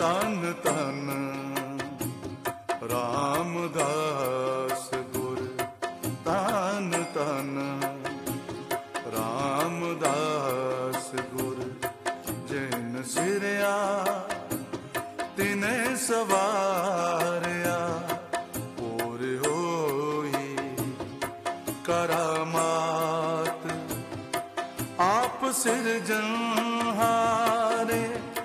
ਧੰਨ ਧੰਨ ਰਾਮਦਾਸ ਗੁਰ, ਧੰਨ ਧੰਨ ਰਾਮਦਾਸ ਗੁਰ। ਜਿਨ ਸਿਰਿਆ ਤਿਨੇ ਸਵਾਰਿਆ, ਪੂਰ ਹੋਈ ਕਰਾਮਾਤ ਆਪ ਸਿਰਜਨਹਾਰੇ।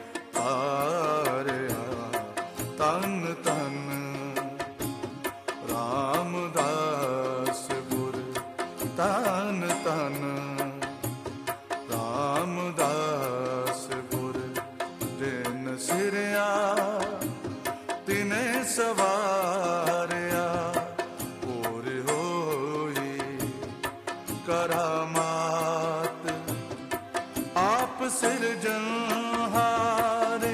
ਧੰਨ ਧੰਨ ਰਾਮਦਾਸ ਗੁਰ, ਧੰਨ ਧੰਨ ਰਾਮਦਾਸ ਗੁਰ। ਜਿਨ ਸਿਰਿਆ ਤਿਨੇ ਸਵਾਰਿਆ, ਪੂਰ ਹੋਈ ਕਰਾਮਾਤ ਆਪ ਸਿਰਜਨਹਾਰੇ।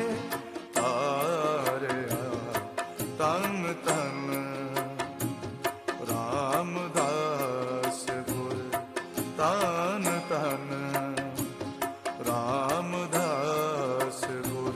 ਧੰਨ ਧੰਨ ਰਾਮਦਾਸ ਗੁਰ, ਧੰਨ ਧੰਨ ਰਾਮਦਾਸ ਗੁਰ।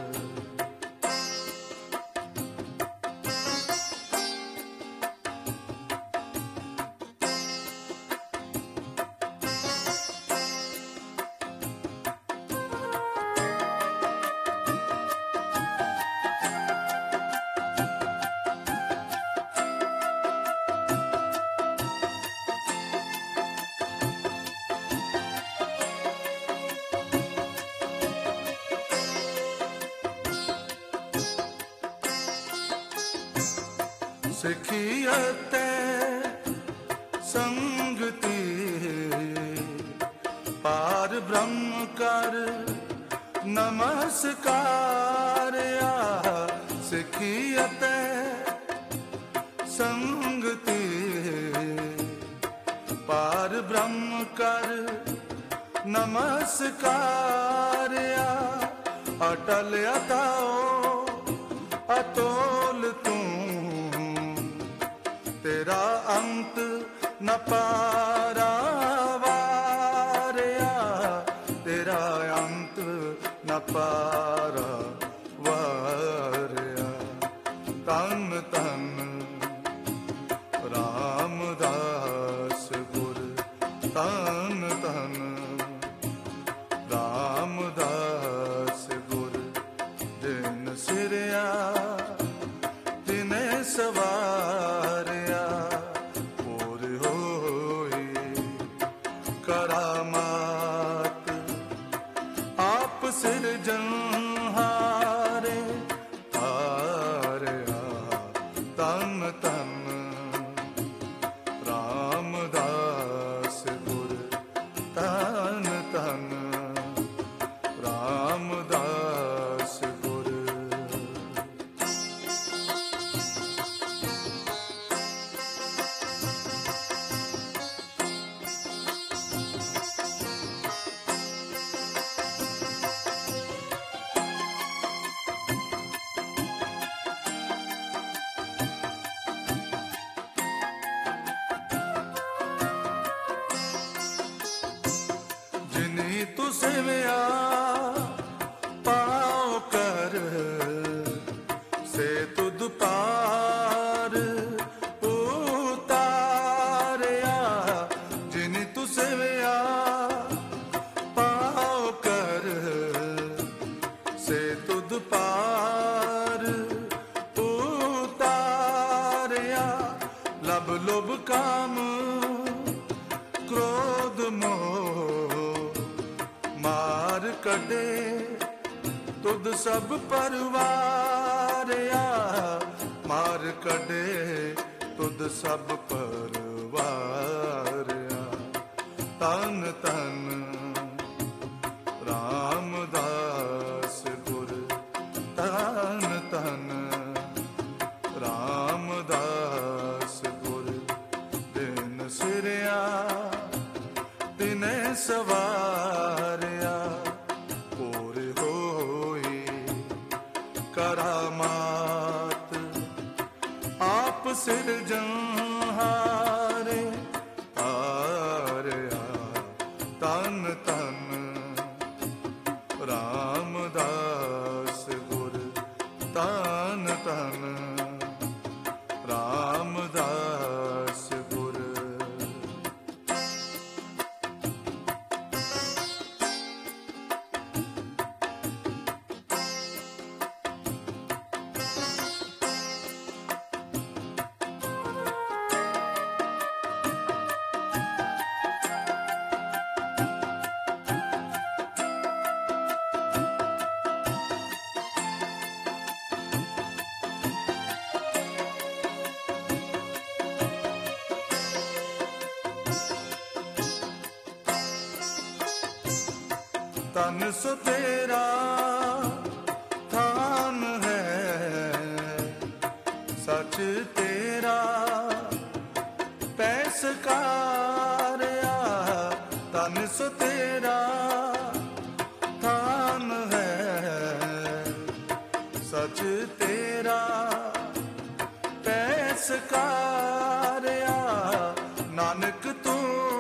ਸਿੱਖੀ ਅਤੇ ਸੰਗਤੀ ਪਾਰ ਬ੍ਰਹਮ ਕਰ ਨਮਸਕਾਰਿਆ। ਸਿੱਖੀ ਅਤੇ ਸੰਗਤੀ ਪਾਰ ਬ੍ਰਹਮ ਕਰ ਨਮਸਕਾਰਿਆ। ਅਟਲ ਅਤਾਓ ਅਤੋਲ ਤੂੰ, ਤੇਰਾ ਅੰਤ ਨ ਪਾਰਾਵਾਰਿਆ। ਤੇਰਾ ਅੰਤ ਨ ਪਾਰਾਵਾਰਿਆ। ਧੰਨ ਧੰਨ ਰਾਮਦਾਸ ਗੁਰ, ਧੰਨ ਧੰਨ ਰਾਮਦਾਸ ਗੁਰ। ਜਿਨ ਸਿਰਿਆ ਤਿਨੇ ਸਵਾਰਿਆ, ਪੂਰ ਹੋਈ ਕਰਾਮਾਤ ਆਪ ਸਿਰਜਨਹਾਰੇ। ਧੰਨ ਧੰਨ ਰਾਮਦਾਸ ਗੁਰ, ਧੰਨ ਧੰਨ ਰਾਮਦਾਸ ਗੁਰ। ਜਿਨੀ ਤੂੰ ਸੇਵਿਆ ਪਾਉ ਕਰ, ਸੇ ਤੁਧ ਪਾਰ ਉਤਾਰਿਆ। ਜਿਨੀ ਤੂੰ ਸੇਵਿਆ ਪਾਉ ਕਰ, ਸੇ ਤੁਧ ਪਾਰ ਉਤਾਰਿਆ। ਲਬ ਲੋਭ ਕਾਮ ਕ੍ਰੋਧ ਮੋਹ ਮਾਰ ਕੱਢੇ, ਤੁਧ ਸਭ ਪਰਵਾਰਿਆ। ਮਾਰ ਕੱਢੇ ਤੁਧ ਸਭ ਪਰਵਾਰਿਆ। ਧੰਨ ਧੰਨ ਰਾਮਦਾਸ ਗੁਰ, ਧੰਨ ਧੰਨ ਰਾਮਦਾਸ ਗੁਰ। ਜਿਨ ਸਿਰਿਆ ਤਿਨੇ ਸਵਾਰਿਆ, ਪੂਰ ਹੋਈ ਕਰਾਮਾਤ ਆਪ ਸਿਰਜਨਹਾਰੇ। ਧੰਨ ਧੰਨ ਰਾਮਦਾਸ ਗੁਰ, तन सो तेरा थान है, सच तेरा पैसकारिया, तन सो तेरा थान है, सच तेरा पैसकारिया। नानक तू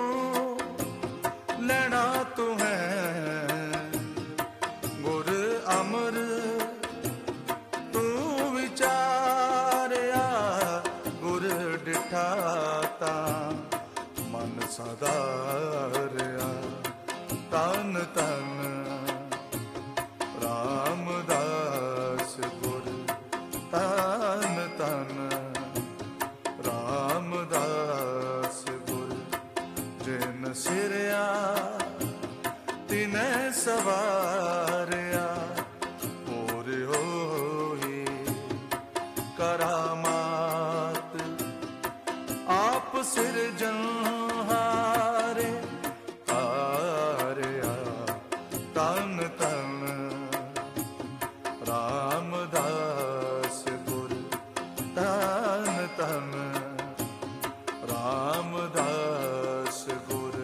लेना तू है, गुर अमर तू विचारिया। गुर डिठा ता मन सदारिया, तन तन रामदास गुर, तन तन रामदास गुर। जिन सिरिया तिने सवारिया, पूरे होई करामात आप सिरजनहारे। हारिया तन तन रामदास गुर, तन तन रामदास गुर।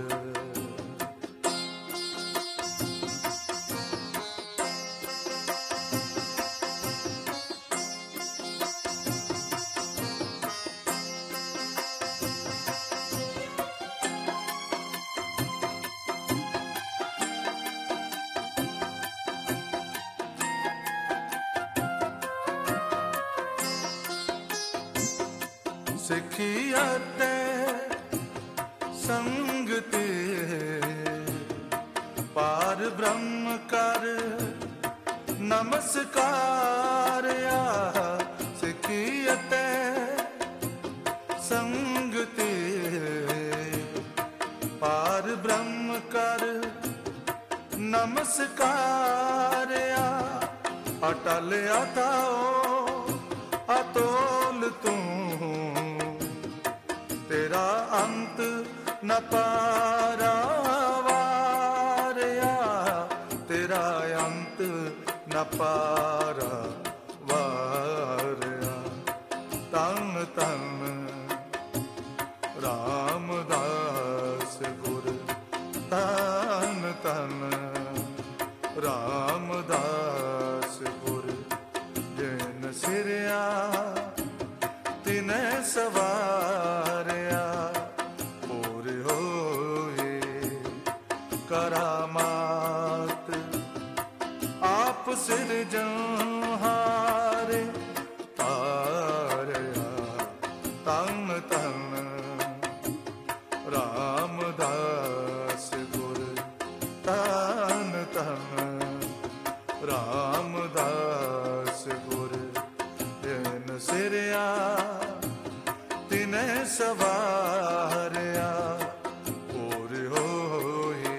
सिखिया ते संगति पार ब्रह्म कर नमस्कारिया। सिखिया ते संगति पार ब्रह्म कर नमस्कारिया। अटल अथाओ अतोल तू, तेरा अंत न पारावारिया, तेरा अंत न पारावारिया। तन तन रामदास गुर, तन तन रामदास गुर। जिन सिरिया तिने सवारिया, पूरे होए करामात आप सिरजनहारे। तारिया तन तन रामदास गुर, तन तन रामदास गुर। जिन सिरिया तिने सवारिया, पूरे होए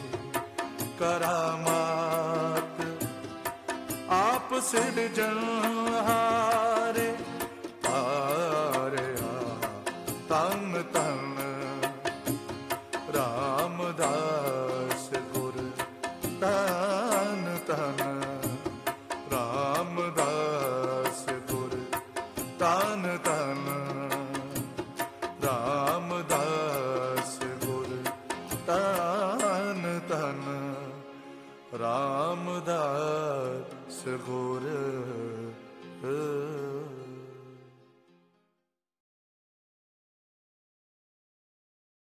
करामात आप सिरजनहारे। तारिया तन तन रामदास गुर, तन तन रामदास गुर, तन तन रामदास गुर, तन तन रामदास गुर।